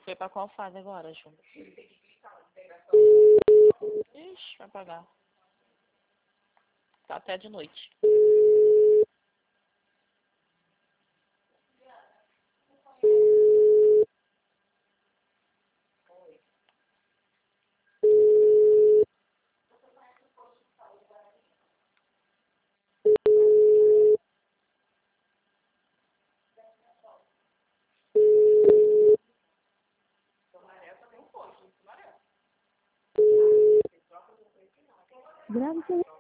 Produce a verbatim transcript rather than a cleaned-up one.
Foi pra qual fase agora, Ju? Ixi, vai pagar. Tá até de noite. Grave